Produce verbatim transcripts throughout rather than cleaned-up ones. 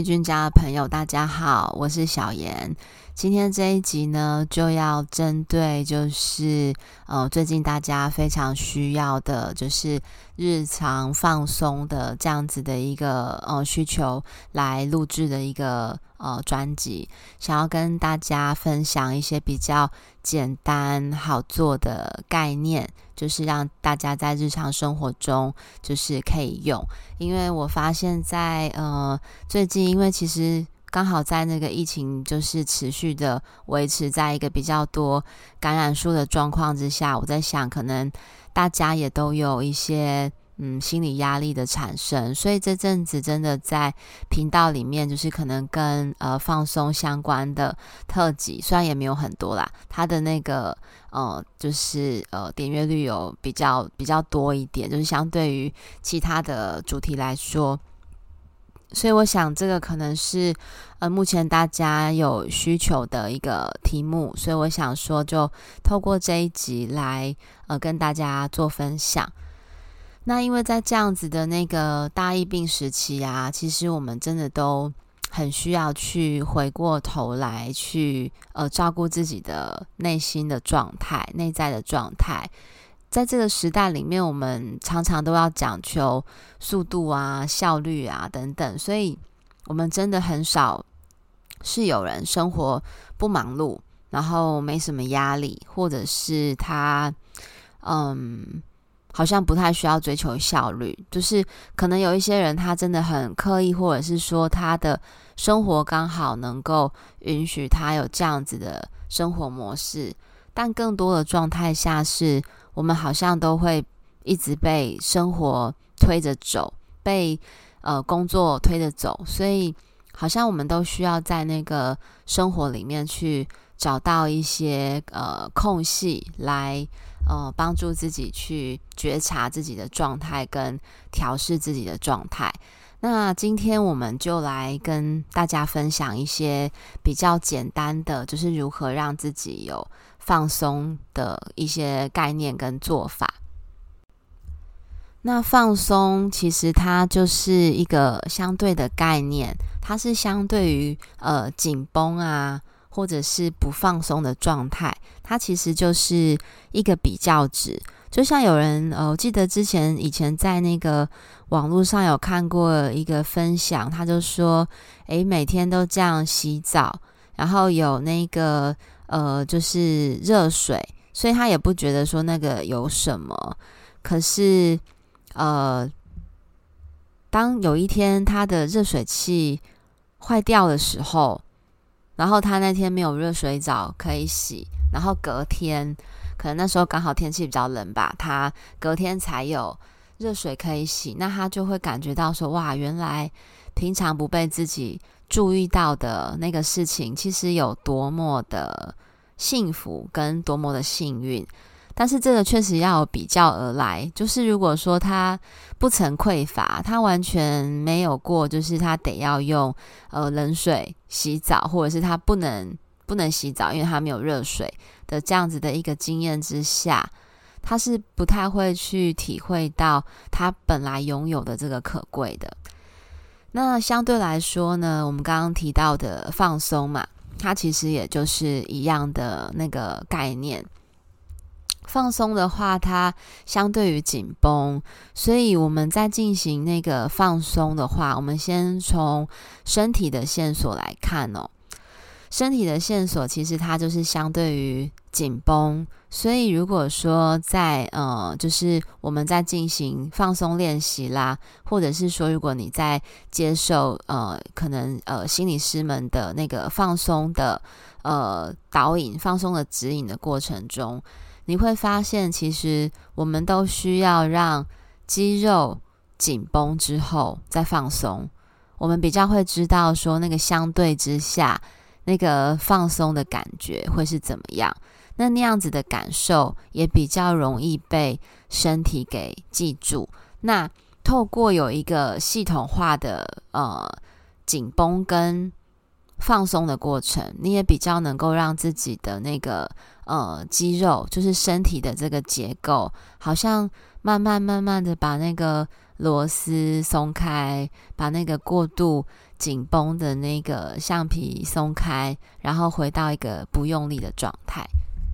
易君家的朋友大家好，我是小妍。今天这一集呢，就要针对就是呃最近大家非常需要的，就是日常放松的这样子的一个呃需求来录制的一个呃专辑，想要跟大家分享一些比较简单好做的概念，就是让大家在日常生活中就是可以用。因为我发现在呃最近，因为其实刚好在那个疫情就是持续的维持在一个比较多感染数的状况之下，我在想可能大家也都有一些嗯心理压力的产生，所以这阵子真的在频道里面就是可能跟呃放松相关的特辑，虽然也没有很多啦，它的那个呃就是呃点阅率有比较比较多一点，就是相对于其他的主题来说。所以我想这个可能是呃目前大家有需求的一个题目，所以我想说就透过这一集来呃跟大家做分享。那因为在这样子的那个大疫病时期啊，其实我们真的都很需要去回过头来去呃照顾自己的内心的状态、内在的状态。在这个时代里面，我们常常都要讲求速度啊、效率啊等等，所以我们真的很少是有人生活不忙碌，然后没什么压力，或者是他嗯好像不太需要追求效率。就是可能有一些人他真的很刻意，或者是说他的生活刚好能够允许他有这样子的生活模式，但更多的状态下是我们好像都会一直被生活推着走，被呃工作推着走，所以好像我们都需要在那个生活里面去找到一些呃空隙来呃帮助自己去觉察自己的状态跟调试自己的状态。那今天我们就来跟大家分享一些比较简单的，就是如何让自己有放松的一些概念跟做法。那放松其实它就是一个相对的概念，它是相对于呃紧绷啊或者是不放松的状态，它其实就是一个比较值。就像有人呃，我记得之前以前在那个网络上有看过一个分享，他就说诶每天都这样洗澡，然后有那个呃就是热水，所以他也不觉得说那个有什么。可是呃当有一天他的热水器坏掉的时候，然后他那天没有热水澡可以洗，然后隔天可能那时候刚好天气比较冷吧，他隔天才有热水可以洗，那他就会感觉到说哇，原来平常不被自己注意到的那个事情其实有多么的幸福跟多么的幸运。但是这个确实要有比较而来，就是如果说他不曾匮乏，他完全没有过就是他得要用呃冷水洗澡，或者是他不能不能洗澡因为他没有热水的这样子的一个经验之下，他是不太会去体会到他本来拥有的这个可贵的。那相对来说呢，我们刚刚提到的放松嘛，它其实也就是一样的那个概念。放松的话，它相对于紧绷，所以我们在进行那个放松的话，我们先从身体的线索来看哦。身体的线索其实它就是相对于紧绷，所以如果说在呃，就是我们在进行放松练习啦，或者是说如果你在接受呃，可能呃心理师们的那个放松的呃导引、放松的指引的过程中，你会发现其实我们都需要让肌肉紧绷之后再放松，我们比较会知道说那个相对之下那个放松的感觉会是怎么样，那那样子的感受也比较容易被身体给记住。那透过有一个系统化的呃紧绷跟放松的过程，你也比较能够让自己的那个呃肌肉，就是身体的这个结构，好像慢慢慢慢的把那个螺丝松开，把那个过度紧绷的那个橡皮松开，然后回到一个不用力的状态。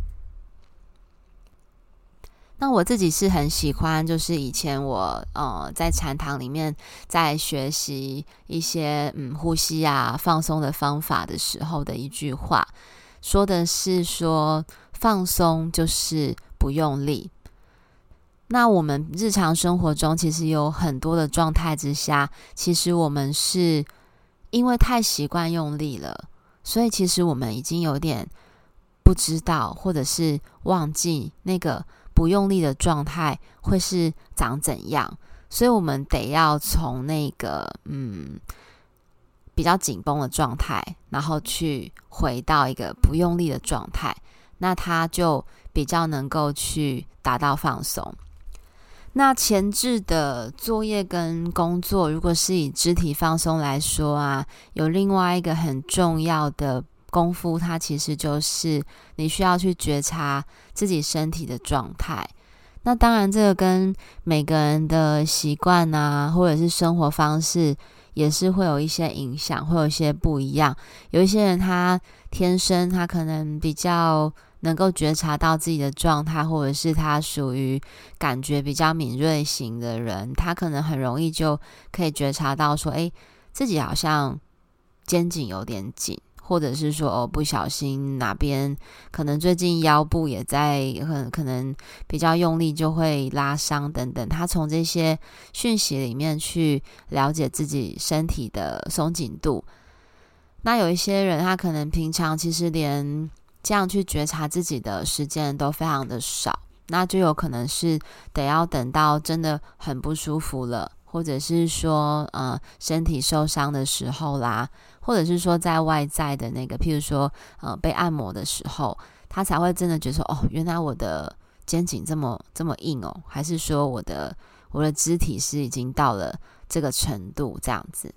那我自己是很喜欢，就是以前我呃在禅堂里面在学习一些嗯呼吸啊放松的方法的时候的一句话，说的是说放松就是不用力。那我们日常生活中其实有很多的状态之下，其实我们是因为太习惯用力了，所以其实我们已经有点不知道或者是忘记那个不用力的状态会是长怎样，所以我们得要从那个嗯比较紧绷的状态，然后去回到一个不用力的状态，那它就比较能够去达到放松。那前置的作业跟工作，如果是以肢体放松来说啊，有另外一个很重要的功夫，它其实就是你需要去觉察自己身体的状态。那当然这个跟每个人的习惯啊，或者是生活方式也是会有一些影响，会有一些不一样。有一些人他天生他可能比较能够觉察到自己的状态，或者是他属于感觉比较敏锐型的人，他可能很容易就可以觉察到说，诶，自己好像肩颈有点紧，或者是说哦，不小心哪边可能最近腰部也在可可能比较用力就会拉伤等等，他从这些讯息里面去了解自己身体的松紧度。那有一些人他可能平常其实连这样去觉察自己的时间都非常的少，那就有可能是得要等到真的很不舒服了，或者是说呃身体受伤的时候啦，或者是说在外在的那个譬如说呃被按摩的时候，他才会真的觉得说，哦，原来我的肩颈这么这么硬哦，还是说我的我的肢体是已经到了这个程度这样子。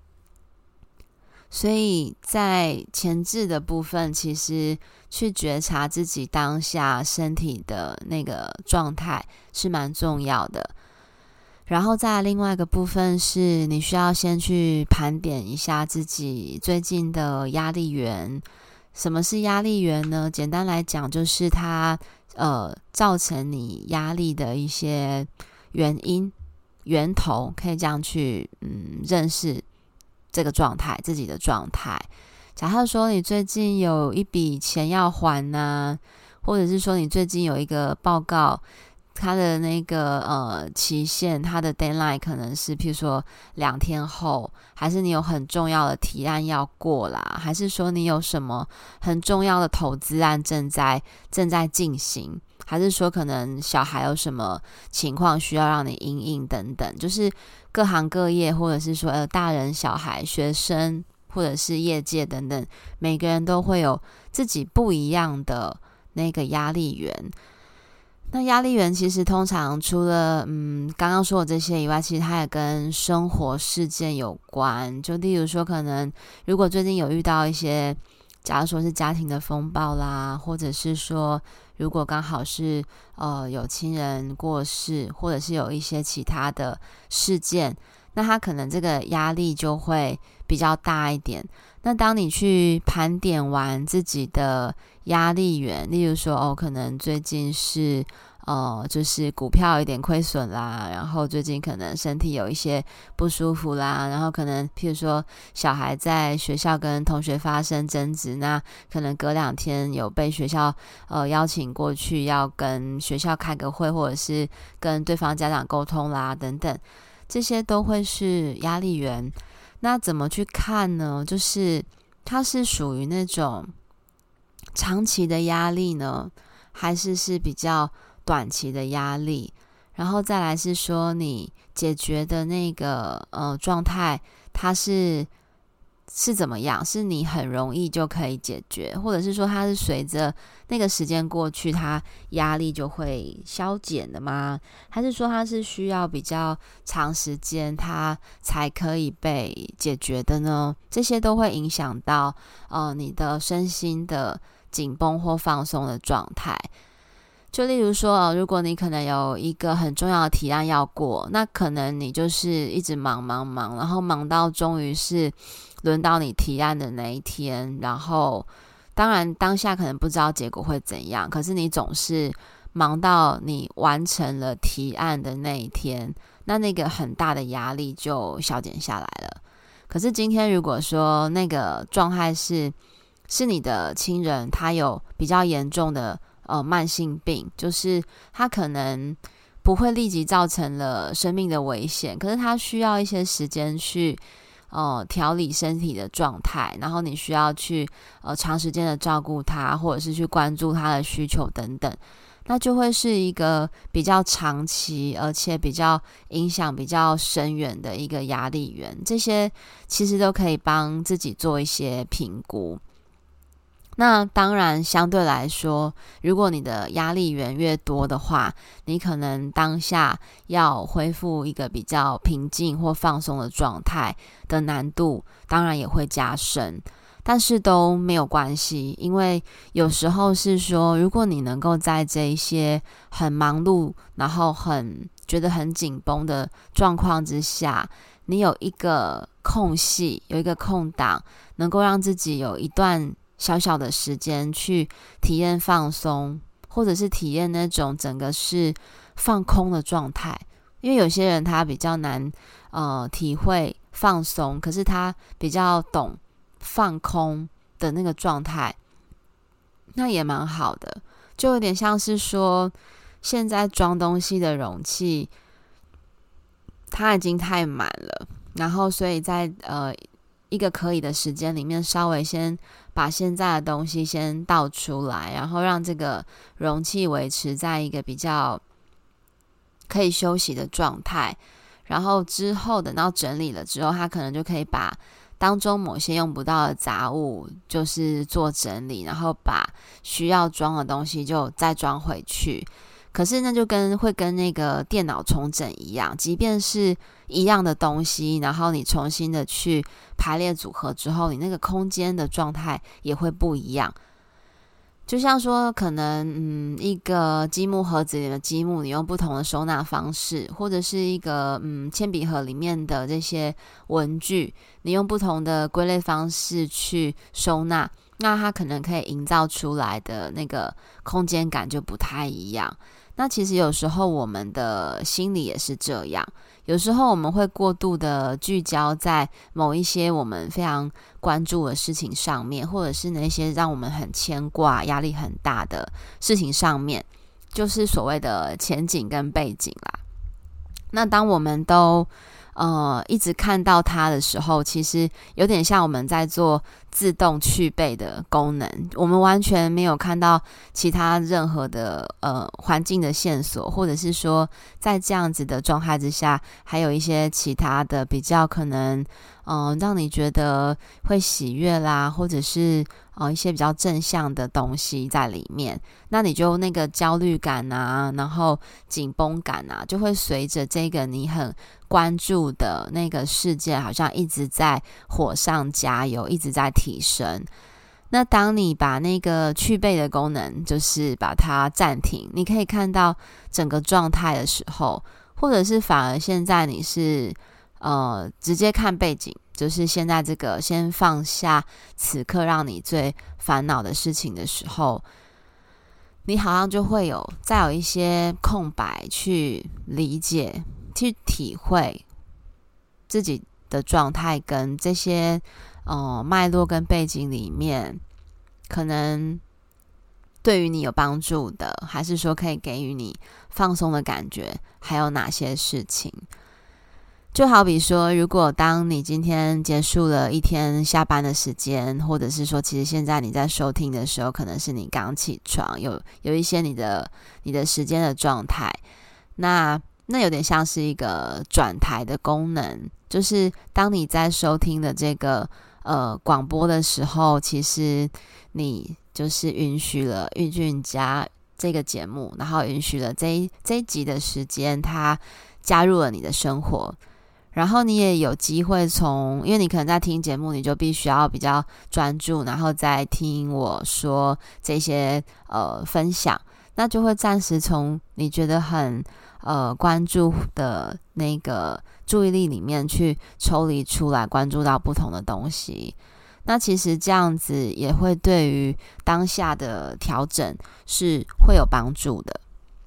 所以在前置的部分，其实去觉察自己当下身体的那个状态是蛮重要的。然后再来另外一个部分是，你需要先去盘点一下自己最近的压力源。什么是压力源呢？简单来讲，就是它呃造成你压力的一些原因、源头，可以这样去嗯认识这个状态，自己的状态。假设说你最近有一笔钱要还啊，或者是说你最近有一个报告，它的那个呃期限，它的 deadline 可能是譬如说两天后，还是你有很重要的提案要过啦，还是说你有什么很重要的投资案正在正在进行，还是说可能小孩有什么情况需要让你因应等等，就是各行各业，或者是说呃大人小孩学生或者是业界等等，每个人都会有自己不一样的那个压力源。那压力源其实通常除了嗯刚刚说的这些以外，其实它也跟生活事件有关。就例如说，可能如果最近有遇到一些，假如说是家庭的风暴啦，或者是说如果刚好是呃有亲人过世，或者是有一些其他的事件，那他可能这个压力就会比较大一点。那当你去盘点完自己的压力源，例如说哦，可能最近是呃，就是股票有点亏损啦，然后最近可能身体有一些不舒服啦，然后可能譬如说小孩在学校跟同学发生争执，那可能隔两天有被学校呃邀请过去要跟学校开个会，或者是跟对方家长沟通啦等等，这些都会是压力源。那怎么去看呢？就是它是属于那种长期的压力呢，还是是比较短期的压力？然后再来是说你解决的那个呃状态，它是是怎么样？是你很容易就可以解决，或者是说它是随着那个时间过去，它压力就会消减的吗？还是说它是需要比较长时间它才可以被解决的呢？这些都会影响到呃你的身心的紧绷或放松的状态。 就例如说、哦、如果你可能有一个很重要的提案要过，那可能你就是一直忙忙忙，然后忙到终于是轮到你提案的那一天，然后当然当下可能不知道结果会怎样，可是你总是忙到你完成了提案的那一天，那那个很大的压力就消减下来了。可是今天如果说那个状态是是你的亲人他有比较严重的呃慢性病，就是他可能不会立即造成了生命的危险，可是他需要一些时间去呃调理身体的状态，然后你需要去呃长时间的照顾他，或者是去关注他的需求等等，那就会是一个比较长期而且比较影响比较深远的一个压力源，这些其实都可以帮自己做一些评估。那当然相对来说，如果你的压力源越多的话，你可能当下要恢复一个比较平静或放松的状态的难度当然也会加深，但是都没有关系，因为有时候是说，如果你能够在这一些很忙碌然后很觉得很紧绷的状况之下，你有一个空隙，有一个空档，能够让自己有一段小小的时间去体验放松，或者是体验那种整个是放空的状态。因为有些人他比较难呃体会放松，可是他比较懂放空的那个状态，那也蛮好的。就有点像是说，现在装东西的容器它已经太满了，然后所以在呃一个可以的时间里面，稍微先把现在的东西先倒出来，然后让这个容器维持在一个比较可以休息的状态，然后之后等到整理了之后，它可能就可以把当中某些用不到的杂物就是做整理，然后把需要装的东西就再装回去。可是那就跟会跟那个电脑重整一样，即便是一样的东西，然后你重新的去排列组合之后，你那个空间的状态也会不一样。就像说可能嗯一个积木盒子里的积木，你用不同的收纳方式，或者是一个嗯铅笔盒里面的这些文具，你用不同的归类方式去收纳，那它可能可以营造出来的那个空间感就不太一样。那其实有时候我们的心理也是这样，有时候我们会过度的聚焦在某一些我们非常关注的事情上面，或者是那些让我们很牵挂、压力很大的事情上面，就是所谓的前景跟背景啦。那当我们都呃一直看到它的时候，其实有点像我们在做自动去背的功能，我们完全没有看到其他任何的呃环境的线索，或者是说在这样子的状态之下，还有一些其他的比较可能嗯、呃、让你觉得会喜悦啦，或者是呃一些比较正向的东西在里面，那你就那个焦虑感啊，然后紧绷感啊，就会随着这个你很关注的那个事件好像一直在火上加油，一直在提升。那当你把那个去背的功能就是把它暂停，你可以看到整个状态的时候，或者是反而现在你是呃直接看背景，就是现在这个先放下此刻让你最烦恼的事情的时候，你好像就会有再有一些空白去理解去体会自己的状态跟这些呃脉络跟背景里面可能对于你有帮助的，还是说可以给予你放松的感觉，还有哪些事情。就好比说，如果当你今天结束了一天下班的时间，或者是说其实现在你在收听的时候可能是你刚起床，有有一些你的你的时间的状态，那那有点像是一个转台的功能，就是当你在收听的这个呃广播的时候，其实你就是允许了郁俊家这个节目，然后允许了这一这一集的时间它加入了你的生活，然后你也有机会从，因为你可能在听节目，你就必须要比较专注，然后再听我说这些呃分享， 那就会暂时从你觉得很呃关注的那个注意力里面去抽离出来，关注到不同的东西。那其实这样子也会对于当下的调整是会有帮助的。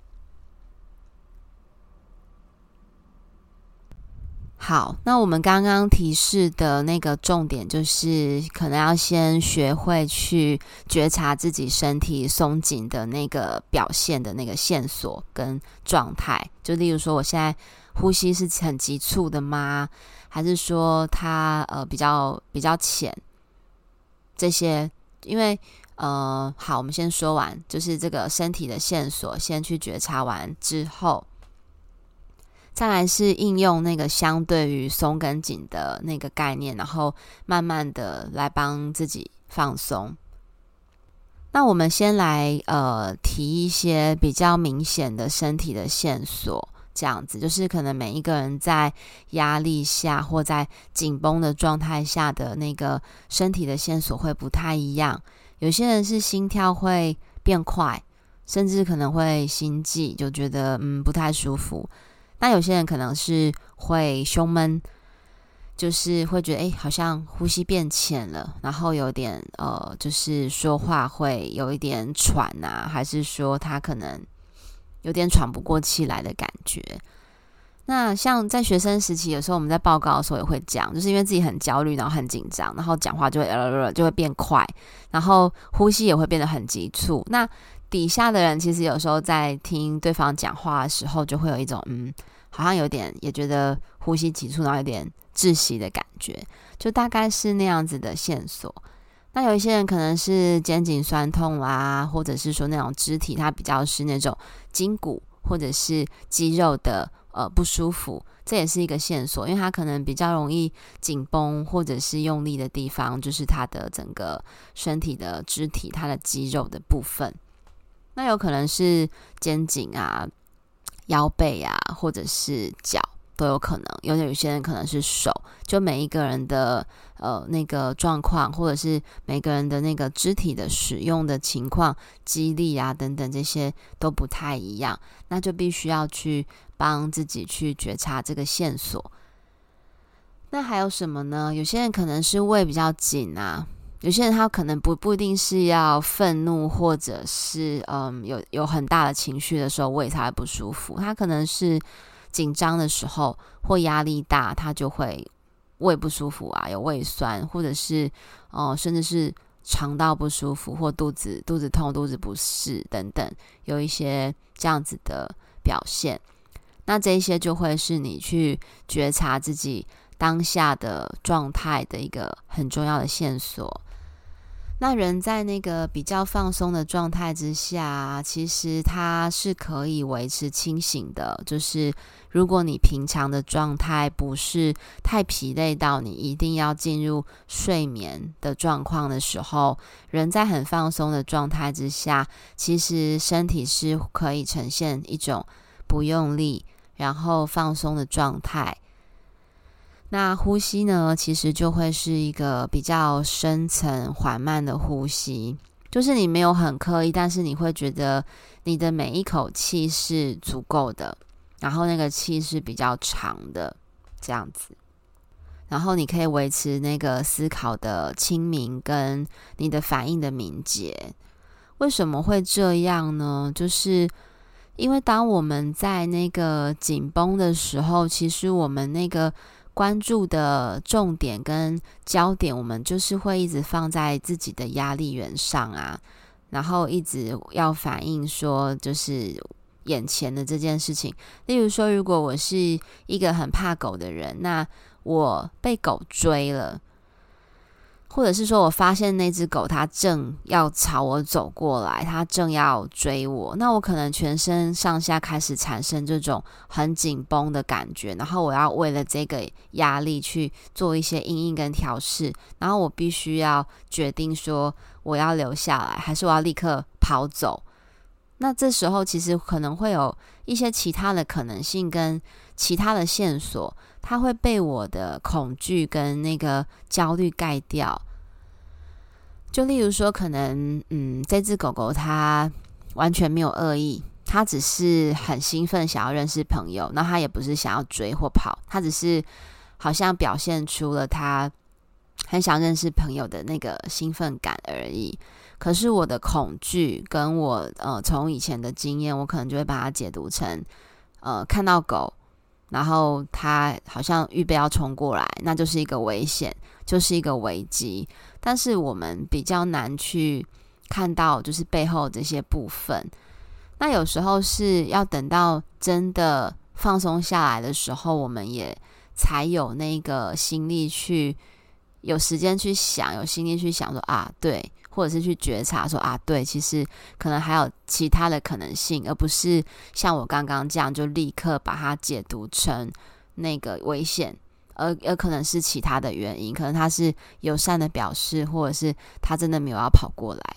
好，那我们刚刚提示的那个重点就是可能要先学会去觉察自己身体松紧的那个表现的那个线索跟状态，就例如说我现在呼吸是很急促的吗？还是说它呃比较比较浅？这些因为呃好，我们先说完，就是这个身体的线索先去觉察完之后，再来是应用那个相对于松跟紧的那个概念，然后慢慢的来帮自己放松。那我们先来呃提一些比较明显的身体的线索，这样子就是可能每一个人在压力下或在紧绷的状态下的那个身体的线索会不太一样。有些人是心跳会变快，甚至可能会心悸，就觉得嗯不太舒服。那有些人可能是会胸闷，就是会觉得哎，好像呼吸变浅了，然后有点呃，就是说话会有一点喘啊，还是说他可能有点喘不过气来的感觉。那像在学生时期，有时候我们在报告的时候也会讲，就是因为自己很焦虑，然后很紧张，然后讲话就会呃就会变快，然后呼吸也会变得很急促。那底下的人其实有时候在听对方讲话的时候，就会有一种嗯，好像有点也觉得呼吸急促，然后有点窒息的感觉，就大概是那样子的线索。那有一些人可能是肩颈酸痛啦，或者是说那种肢体它比较是那种筋骨或者是肌肉的呃不舒服，这也是一个线索，因为它可能比较容易紧绷或者是用力的地方，就是它的整个身体的肢体它的肌肉的部分。那有可能是肩颈啊、腰背啊，或者是脚都有可能。有有些人可能是手，就每一个人的呃那个状况，或者是每个人的那个肢体的使用的情况、肌力啊等等，这些都不太一样。那就必须要去帮自己去觉察这个线索。那还有什么呢？有些人可能是胃比较紧啊。有些人他可能不不一定是要愤怒，或者是嗯有有很大的情绪的时候胃才会不舒服，他可能是紧张的时候或压力大，他就会胃不舒服啊，有胃酸，或者是呃甚至是肠道不舒服或肚子肚子痛、肚子不适等等，有一些这样子的表现。那这一些就会是你去觉察自己当下的状态的一个很重要的线索。那人在那个比较放松的状态之下，其实他是可以维持清醒的，就是如果你平常的状态不是太疲累到你一定要进入睡眠的状况的时候，人在很放松的状态之下，其实身体是可以呈现一种不用力然后放松的状态。那呼吸呢，其实就会是一个比较深层缓慢的呼吸，就是你没有很刻意，但是你会觉得你的每一口气是足够的，然后那个气是比较长的这样子，然后你可以维持那个思考的清明跟你的反应的敏捷。为什么会这样呢？就是因为当我们在那个紧绷的时候，其实我们那个关注的重点跟焦点，我们就是会一直放在自己的压力源上啊，然后一直要反映说就是眼前的这件事情。例如说，如果我是一个很怕狗的人，那我被狗追了，或者是说我发现那只狗它正要朝我走过来，它正要追我，那我可能全身上下开始产生这种很紧绷的感觉，然后我要为了这个压力去做一些因应跟调试，然后我必须要决定说我要留下来还是我要立刻跑走。那这时候其实可能会有一些其他的可能性跟其他的线索，它会被我的恐惧跟那个焦虑盖掉。就例如说可能嗯，这只狗狗它完全没有恶意，他只是很兴奋想要认识朋友，那他也不是想要追或跑，他只是好像表现出了他很想认识朋友的那个兴奋感而已。可是我的恐惧跟我呃从以前的经验，我可能就会把它解读成呃看到狗，然后他好像预备要冲过来，那就是一个危险，就是一个危机。但是我们比较难去看到就是背后这些部分。那有时候是要等到真的放松下来的时候，我们也才有那个心力去有时间去想，有心力去想说啊对，或者是去觉察说啊对，其实可能还有其他的可能性，而不是像我刚刚这样就立刻把它解读成那个危险，而而可能是其他的原因，可能他是友善的表示，或者是他真的没有要跑过来。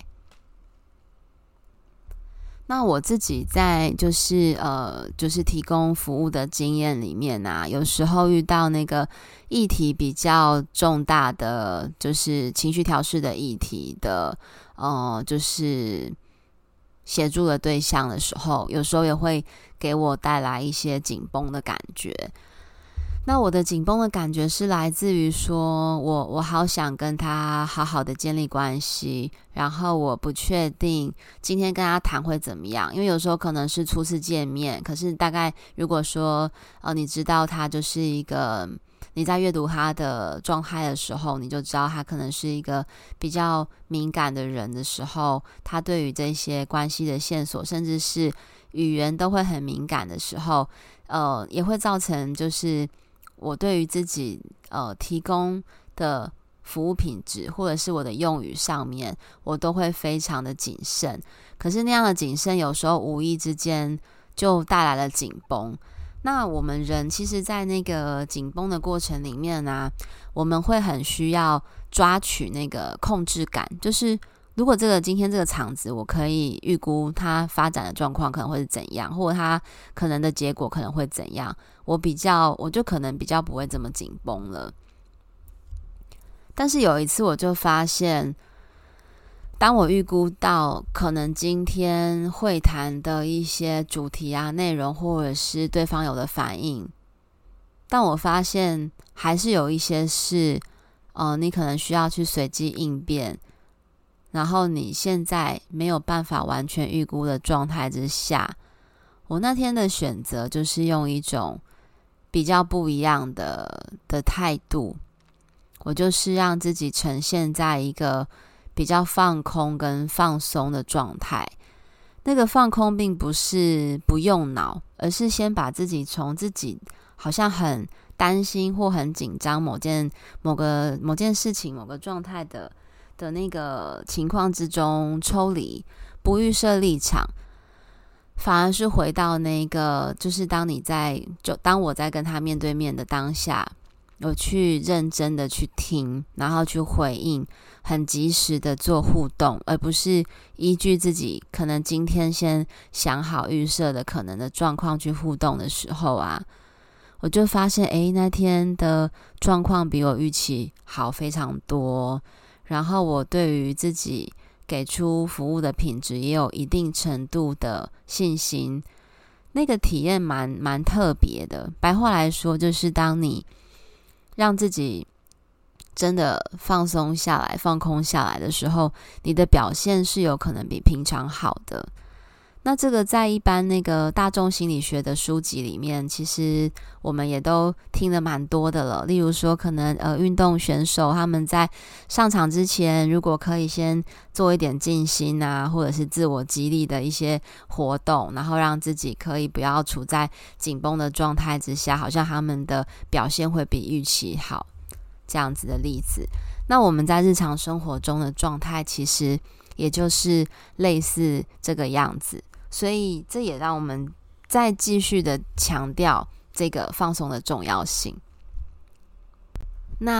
那我自己在就是呃就是提供服务的经验里面啊，有时候遇到那个议题比较重大的，就是情绪调试的议题的，呃就是协助的对象的时候，有时候也会给我带来一些紧绷的感觉。那我的紧绷的感觉是来自于说我我好想跟他好好的建立关系，然后我不确定今天跟他谈会怎么样，因为有时候可能是初次见面，可是大概如果说呃你知道他就是一个，你在阅读他的状态的时候，你就知道他可能是一个比较敏感的人的时候，他对于这些关系的线索甚至是语言都会很敏感的时候，呃也会造成就是我对于自己呃提供的服务品质或者是我的用语上面，我都会非常的谨慎。可是那样的谨慎有时候无意之间就带来了紧绷。那我们人其实在那个紧绷的过程里面啊，我们会很需要抓取那个控制感，就是如果这个今天这个场子我可以预估它发展的状况可能会是怎样，或者它可能的结果可能会怎样，我比较我就可能比较不会这么紧绷了。但是有一次我就发现，当我预估到可能今天会谈的一些主题啊内容，或者是对方有的反应，但我发现还是有一些是呃，你可能需要去随机应变，然后你现在没有办法完全预估的状态之下，我那天的选择就是用一种比较不一样的的态度，我就是让自己呈现在一个比较放空跟放松的状态。那个放空并不是不用脑，而是先把自己从自己好像很担心或很紧张某件某个某件事情某个状态的的那个情况之中抽离，不预设立场，反而是回到那个就是当你在就当我在跟他面对面的当下，我去认真的去听，然后去回应，很及时的做互动，而不是依据自己可能今天先想好预设的可能的状况去互动的时候啊，我就发现诶那天的状况比我预期好非常多，然后我对于自己给出服务的品质也有一定程度的信心。那个体验蛮蛮特别的，白话来说就是当你让自己真的放松下来放空下来的时候，你的表现是有可能比平常好的。那这个在一般那个大众心理学的书籍里面，其实我们也都听了蛮多的了。例如说可能呃运动选手他们在上场之前，如果可以先做一点静心啊，或者是自我激励的一些活动，然后让自己可以不要处在紧绷的状态之下，好像他们的表现会比预期好，这样子的例子。那我们在日常生活中的状态其实也就是类似这个样子，所以这也让我们再继续的强调这个放松的重要性。那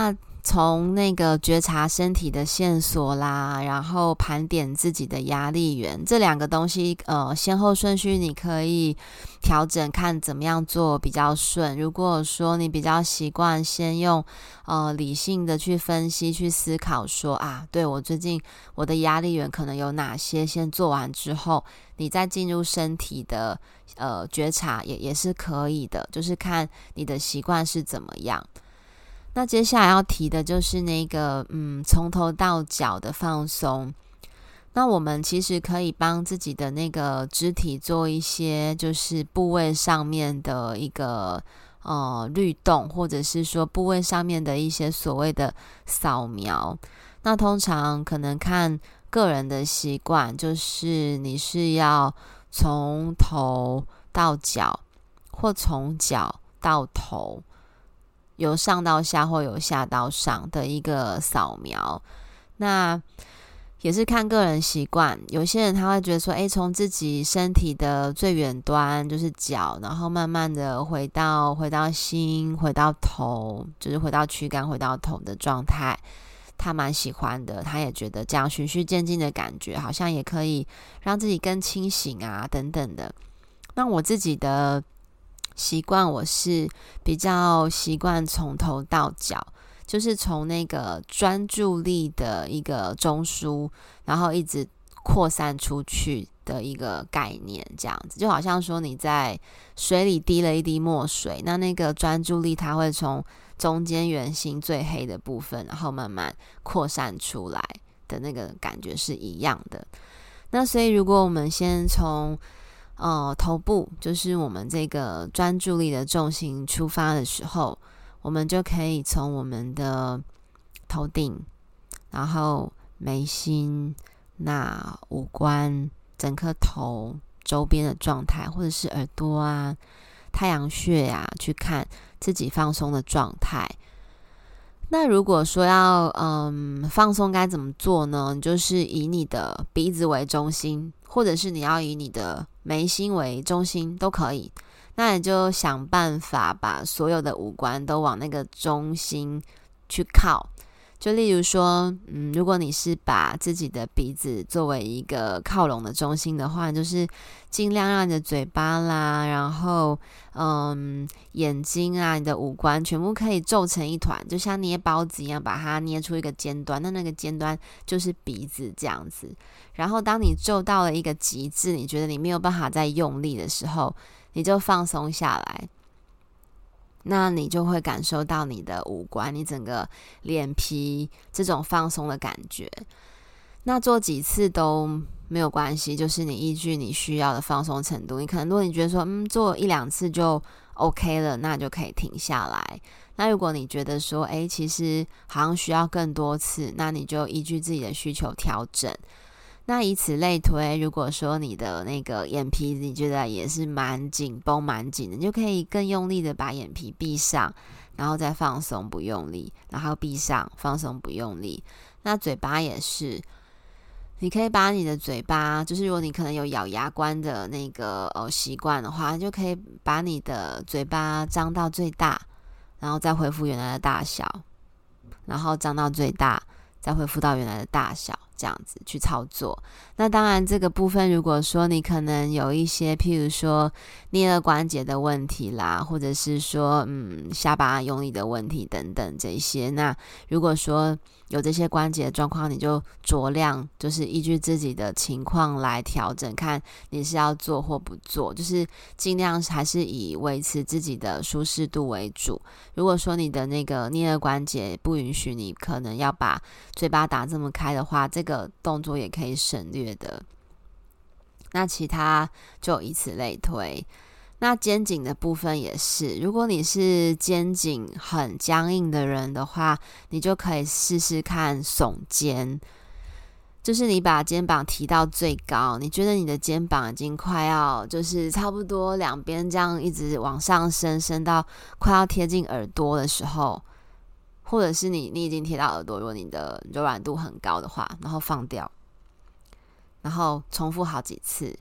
从那个觉察身体的线索啦，然后盘点自己的压力源，这两个东西呃先后顺序你可以调整，看怎么样做比较顺。如果说你比较习惯先用呃理性的去分析去思考说啊，对，我最近我的压力源可能有哪些，先做完之后你再进入身体的呃觉察也也是可以的，就是看你的习惯是怎么样。那接下来要提的就是那个嗯，从头到脚的放松。那我们其实可以帮自己的那个肢体做一些就是部位上面的一个呃律动，或者是说部位上面的一些所谓的扫描。那通常可能看个人的习惯，就是你是要从头到脚，或从脚到头，由上到下或由下到上的一个扫描。那也是看个人习惯，有些人他会觉得说，诶，从自己身体的最远端就是脚，然后慢慢的回到回到心，回到头，就是回到躯干，回到头的状态，他蛮喜欢的。他也觉得这样循序渐进的感觉，好像也可以让自己更清醒啊，等等的。那我自己的习惯，我是比较习惯从头到脚，就是从那个专注力的一个中枢，然后一直扩散出去的一个概念，这样子就好像说你在水里滴了一滴墨水，那那个专注力它会从中间圆心最黑的部分，然后慢慢扩散出来的那个感觉是一样的。那所以如果我们先从呃，头部就是我们这个专注力的重心出发的时候，我们就可以从我们的头顶，然后眉心、那五官、整颗头周边的状态，或者是耳朵啊、太阳穴啊，去看自己放松的状态。那如果说要嗯放松该怎么做呢？你就是以你的鼻子为中心，或者是你要以你的眉心为中心都可以。那你就想办法把所有的五官都往那个中心去靠。就例如说，嗯，如果你是把自己的鼻子作为一个靠拢的中心的话，就是尽量让你的嘴巴啦，然后嗯，眼睛啊，你的五官全部可以皱成一团，就像捏包子一样，把它捏出一个尖端，那那个尖端就是鼻子这样子。然后当你皱到了一个极致，你觉得你没有办法再用力的时候，你就放松下来。那你就会感受到你的五官，你整个脸皮这种放松的感觉。那做几次都没有关系，就是你依据你需要的放松程度。你可能如果你觉得说，嗯，做一两次就 OK 了，那就可以停下来。那如果你觉得说，诶，其实好像需要更多次，那你就依据自己的需求调整。那以此类推，如果说你的那个眼皮你觉得也是蛮紧绷蛮紧的，你就可以更用力的把眼皮闭上，然后再放松不用力，然后闭上放松不用力。那嘴巴也是，你可以把你的嘴巴，就是如果你可能有咬牙关的那个呃习惯的话，你就可以把你的嘴巴张到最大，然后再恢复原来的大小，然后张到最大，再恢复到原来的大小，这样子去操作。那当然这个部分如果说你可能有一些譬如说颞颌关节的问题啦，或者是说嗯下巴用力的问题等等这些，那如果说有这些关节的状况，你就酌量就是依据自己的情况来调整，看你是要做或不做，就是尽量还是以维持自己的舒适度为主。如果说你的那个颞颌关节不允许你可能要把嘴巴打这么开的话，这个动作也可以省略的。那其他就以此类推。那肩颈的部分也是，如果你是肩颈很僵硬的人的话，你就可以试试看耸肩，就是你把肩膀提到最高，你觉得你的肩膀已经快要就是差不多两边这样一直往上升，升到快要贴近耳朵的时候，或者是你你已经贴到耳朵，如果你的柔软度很高的话，然后放掉，然后重复好几次。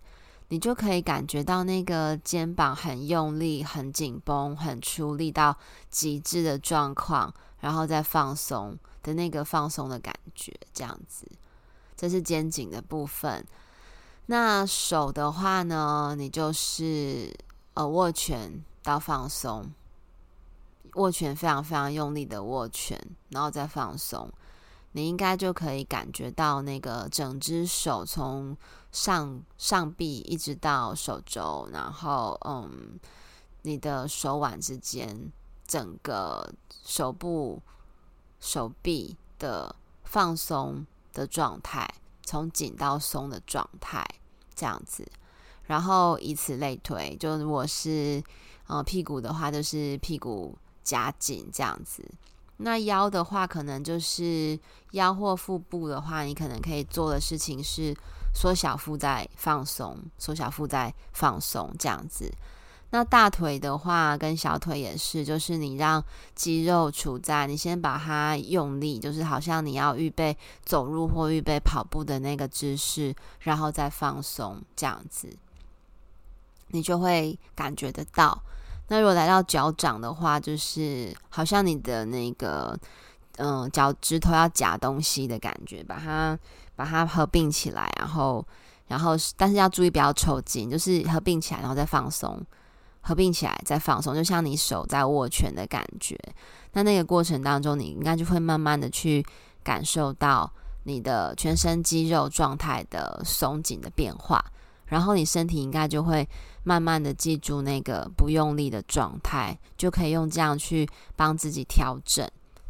你就可以感觉到那个肩膀很用力、很紧绷、很出力到极致的状况，然后再放松的那个放松的感觉，这样子。这是肩颈的部分。那手的话呢，你就是呃握拳到放松，握拳非常非常用力的握拳，然后再放松。你应该就可以感觉到那个整只手从上上臂一直到手肘，然后嗯，你的手腕之间，整个手部、手臂的放松的状态，从紧到松的状态，这样子。然后以此类推，就如果是呃屁股的话，就是屁股夹紧这样子。那腰的话，可能就是腰或腹部的话，你可能可以做的事情是缩小腹再放松，缩小腹再放松这样子。那大腿的话跟小腿也是，就是你让肌肉处在你先把它用力，就是好像你要预备走路或预备跑步的那个姿势，然后再放松这样子，你就会感觉得到。那如果来到脚掌的话，就是好像你的那个嗯脚趾头要夹东西的感觉，把它把它合并起来，然后然后但是要注意不要抽筋，就是合并起来然后再放松，合并起来再放松，就像你手在握拳的感觉。那那个过程当中，你应该就会慢慢的去感受到你的全身肌肉状态的松紧的变化，然后你身体应该就会慢慢的记住那个不用力的状态，就可以用这样去帮自己调整。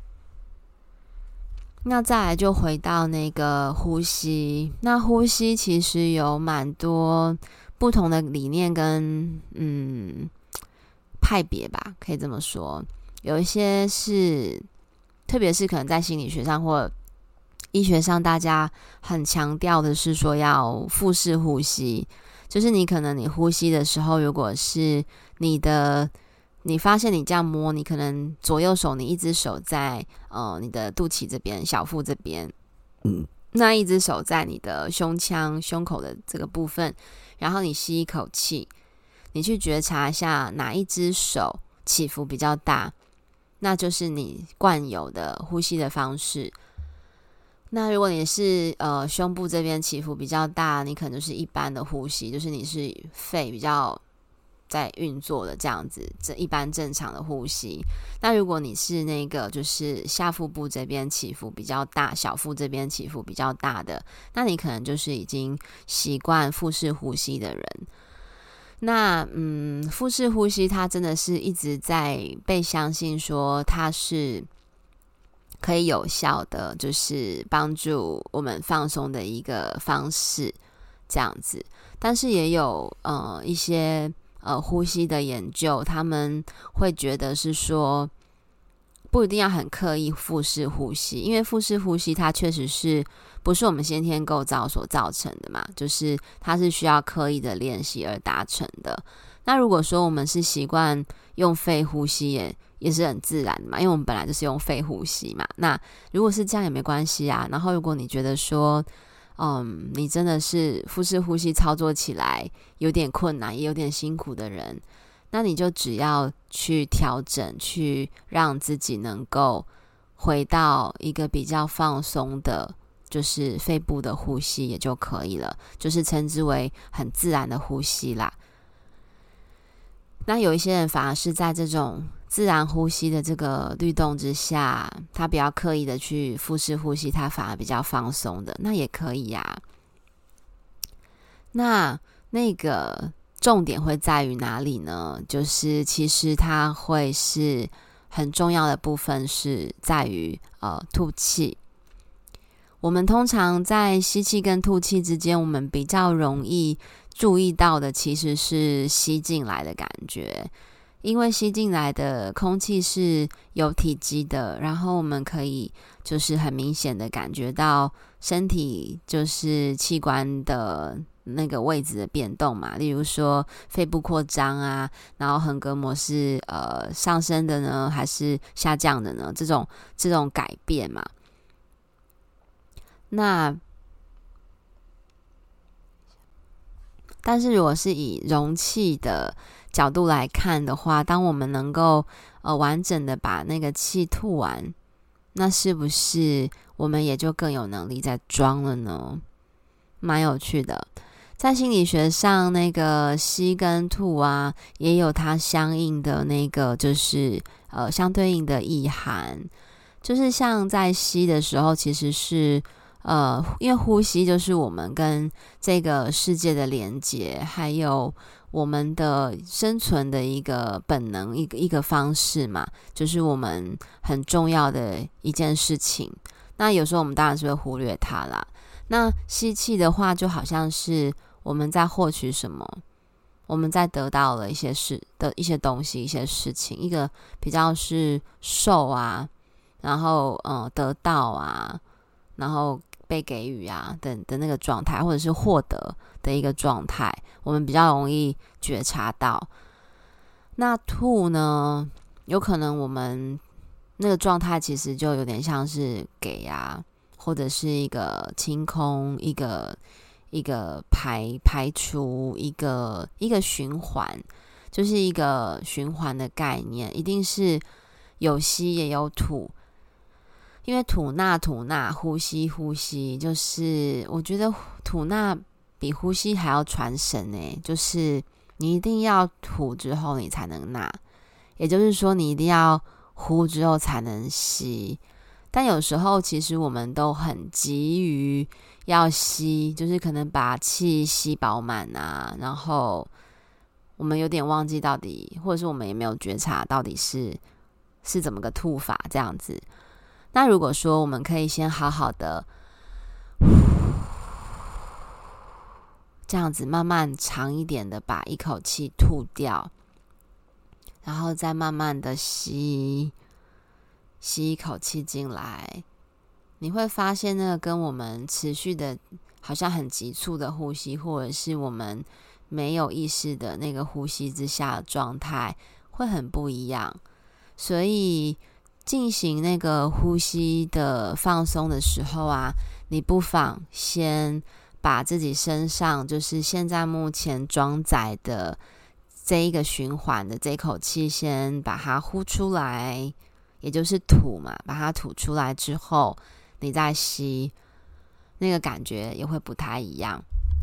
那再来就回到那个呼吸，那呼吸其实有蛮多不同的理念跟嗯派别吧，可以这么说。有一些是，特别是可能在心理学上或医学上，大家很强调的是说要腹式呼吸，就是你可能你呼吸的时候，如果是你的你发现你这样摸，你可能左右手你一只手在呃你的肚脐这边、小腹这边，嗯，那一只手在你的胸腔、胸口的这个部分，然后你吸一口气，你去觉察一下哪一只手起伏比较大，那就是你惯有的呼吸的方式。那如果你是呃胸部这边起伏比较大，你可能就是一般的呼吸，就是你是肺比较在运作的这样子，这一般正常的呼吸。那如果你是那个就是下腹部这边起伏比较大，小腹这边起伏比较大的，那你可能就是已经习惯腹式呼吸的人。那嗯，腹式呼吸它真的是一直在被相信说它是可以有效的，就是帮助我们放松的一个方式，这样子。但是也有呃一些呃呼吸的研究，他们会觉得是说不一定要很刻意腹式呼吸，因为腹式呼吸它确实是不是我们先天构造所造成的嘛，就是它是需要刻意的练习而达成的。那如果说我们是习惯用肺呼吸也也是很自然的嘛，因为我们本来就是用肺呼吸嘛。那如果是这样也没关系啊。然后如果你觉得说嗯，你真的是腹式呼吸操作起来有点困难，也有点辛苦的人，那你就只要去调整，去让自己能够回到一个比较放松的，就是肺部的呼吸也就可以了，就是称之为很自然的呼吸啦。那有一些人反而是在这种自然呼吸的这个律动之下，他比较刻意的去腹式呼吸，他反而比较放松的，那也可以啊。那那个重点会在于哪里呢？就是其实它会是很重要的部分是在于呃吐气。我们通常在吸气跟吐气之间，我们比较容易注意到的其实是吸进来的感觉，因为吸进来的空气是有体积的，然后我们可以就是很明显的感觉到身体就是器官的那个位置的变动嘛，例如说肺部扩张啊，然后横膈膜是呃上升的呢，还是下降的呢？这种这种改变嘛。那但是如果是以容器的角度来看的话，当我们能够呃完整的把那个气吐完，那是不是我们也就更有能力再装了呢？蛮有趣的。在心理学上，那个吸跟吐啊，也有它相应的那个就是呃相对应的意涵。就是像在吸的时候，其实是呃，因为呼吸就是我们跟这个世界的连接，还有我们的生存的一个本能，一个一个方式嘛，就是我们很重要的一件事情。那有时候我们当然是会忽略它啦。那吸气的话，就好像是我们在获取什么，我们在得到了一些事的一些东西，一些事情，一个比较是受啊，然后呃得到啊，然后被给予啊的的那个状态，或者是获得的一个状态，我们比较容易觉察到。那吐呢，有可能我们那个状态其实就有点像是给啊，或者是一个清空，一个一个排排除，一个一个循环，就是一个循环的概念，一定是有吸也有吐。因为吐纳吐纳，呼吸呼吸，就是我觉得吐纳比呼吸还要传神欸，就是你一定要吐之后你才能纳，也就是说你一定要呼之后才能吸。但有时候其实我们都很急于要吸，就是可能把气吸饱满啊，然后我们有点忘记到底，或者是我们也没有觉察到底是是怎么个吐法这样子。那如果说我们可以先好好的这样子慢慢长一点的把一口气吐掉，然后再慢慢的吸吸一口气进来，你会发现那个跟我们持续的好像很急促的呼吸，或者是我们没有意识的那个呼吸之下的状态会很不一样。所以进行那个呼吸的放松的时候啊，你不妨先把自己身上就是现在目前装载的这一个循环的这口气先把它呼出来，也就是吐嘛，把它吐出来之后你再吸，那个感觉也会不太一样。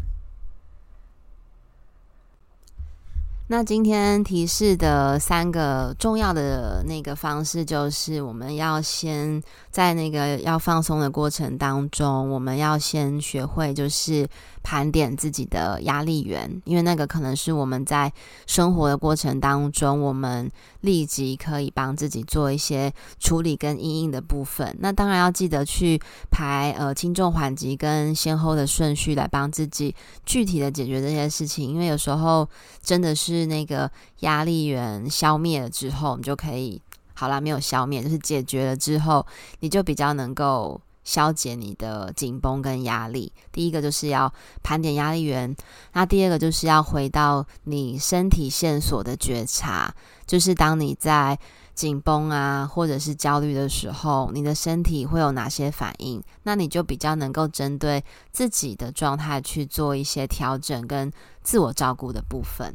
那今天提示的三个重要的那个方式，就是我们要先在那个要放松的过程当中，我们要先学会就是盘点自己的压力源，因为那个可能是我们在生活的过程当中，我们立即可以帮自己做一些处理跟因应的部分。那当然要记得去排呃轻重缓急跟先后的顺序，来帮自己具体的解决这些事情。因为有时候真的是那个压力源消灭了之后，你就可以好啦，没有消灭，就是解决了之后，你就比较能够消解你的紧绷跟压力。第一个就是要盘点压力源，那第二个就是要回到你身体线索的觉察，就是当你在紧绷啊或者是焦虑的时候，你的身体会有哪些反应，那你就比较能够针对自己的状态去做一些调整跟自我照顾的部分。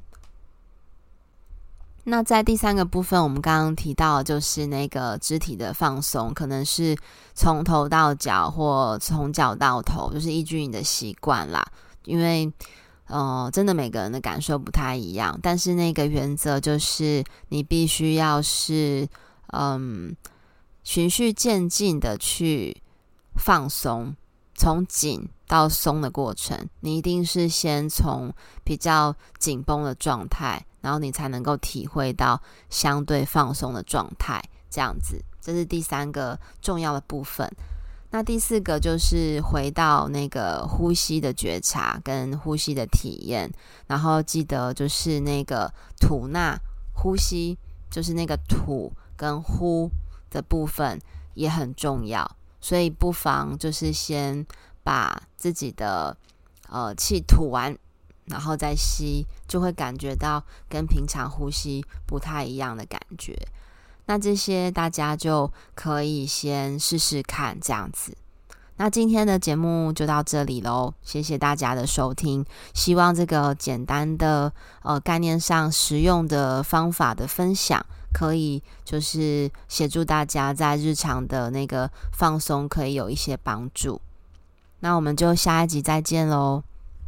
那在第三个部分，我们刚刚提到的就是那个肢体的放松，可能是从头到脚或从脚到头，就是依据你的习惯啦。因为呃，真的每个人的感受不太一样，但是那个原则就是你必须要是嗯循序渐进的去放松，从紧到松的过程，你一定是先从比较紧绷的状态，然后你才能够体会到相对放松的状态，这样子，这是第三个重要的部分。那第四个就是回到那个呼吸的觉察跟呼吸的体验，然后记得就是那个吐纳呼吸，就是那个吐跟呼的部分也很重要，所以不妨就是先把自己的呃气吐完，然后再吸，就会感觉到跟平常呼吸不太一样的感觉。那这些大家就可以先试试看这样子。 那今天的节目就到这里咯，谢谢大家的收听。希望这个简单的呃概念上实用的方法的分享，可以就是协助大家在日常的那个放松可以有一些帮助。那我们就下一集再见咯。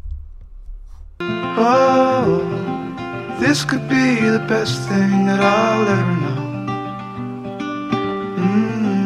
Oh, this could be the best thing that I'll ever know. Mm-hmm.